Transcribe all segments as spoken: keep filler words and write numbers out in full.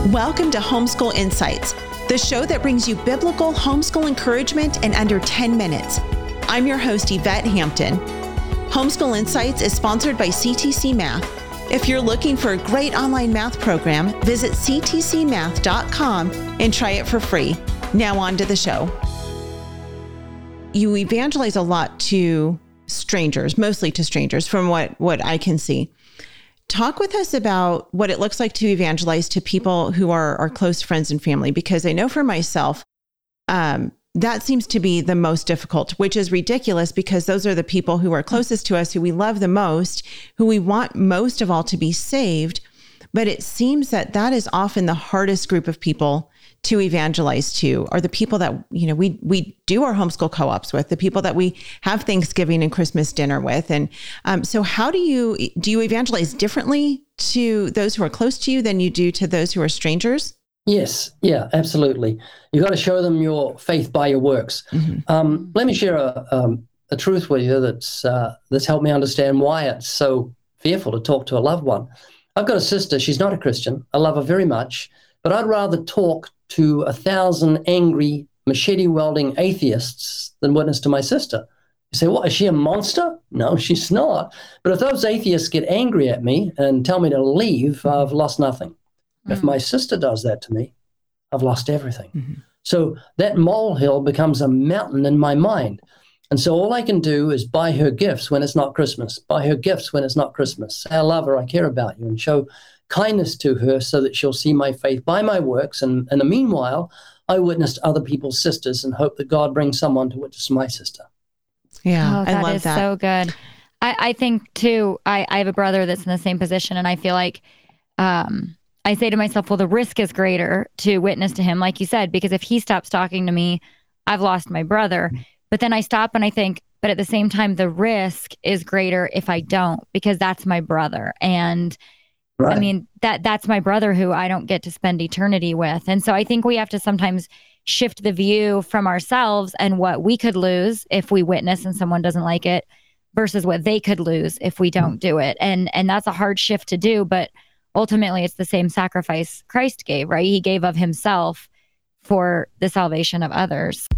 Welcome to Homeschool Insights, the show that brings you biblical homeschool encouragement in under ten minutes. I'm your host, Yvette Hampton. Homeschool Insights is sponsored by C T C Math. If you're looking for a great online math program, visit c t c math dot com and try it for free. Now on to the show. You evangelize a lot to strangers, mostly to strangers, from what, what I can see. Talk with us about what it looks like to evangelize to people who are our close friends and family, because I know for myself, um, that seems to be the most difficult, which is ridiculous because those are the people who are closest to us, who we love the most, who we want most of all to be saved. But it seems that that is often the hardest group of people to evangelize to, are the people that, you know, we we do our homeschool co-ops with, the people that we have Thanksgiving and Christmas dinner with. And um, so how do you, do you evangelize differently to those who are close to you than you do to those who are strangers? Yes. Yeah, absolutely. You've got to show them your faith by your works. Mm-hmm. Um, let me share a, um, a truth with you that's, uh, that's helped me understand why it's so fearful to talk to a loved one. I've got a sister. She's not a Christian. I love her very much, but I'd rather talk to a thousand angry machete-wielding atheists than witness to my sister. You say, what, is she a monster? No, she's not. But if those atheists get angry at me and tell me to leave, I've lost nothing. Mm-hmm. If my sister does that to me, I've lost everything. Mm-hmm. So that molehill becomes a mountain in my mind. And so all I can do is buy her gifts when it's not Christmas, buy her gifts when it's not Christmas. Say, I love her, I care about you, and show kindness to her so that she'll see my faith by my works. And in the meanwhile, I witnessed other people's sisters and hope that God brings someone to witness my sister. Yeah, oh, I that love is that. so good. I, I think too, I, I have a brother that's in the same position, and I feel like um, I say to myself, well, the risk is greater to witness to him, like you said, because if he stops talking to me, I've lost my brother. But then I stop and I think, but at the same time, the risk is greater if I don't, because that's my brother. And right. I mean, that that's my brother who I don't get to spend eternity with. And so I think we have to sometimes shift the view from ourselves and what we could lose if we witness and someone doesn't like it versus what they could lose if we don't do it. And and that's a hard shift to do, but ultimately it's the same sacrifice Christ gave, right? He gave of himself for the salvation of others.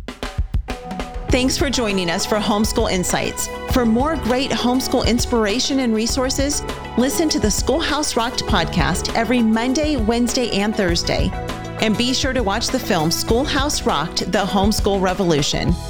Thanks for joining us for Homeschool Insights. For more great homeschool inspiration and resources, listen to the Schoolhouse Rocked podcast every Monday, Wednesday, and Thursday. And be sure to watch the film Schoolhouse Rocked: The Homeschool Revolution.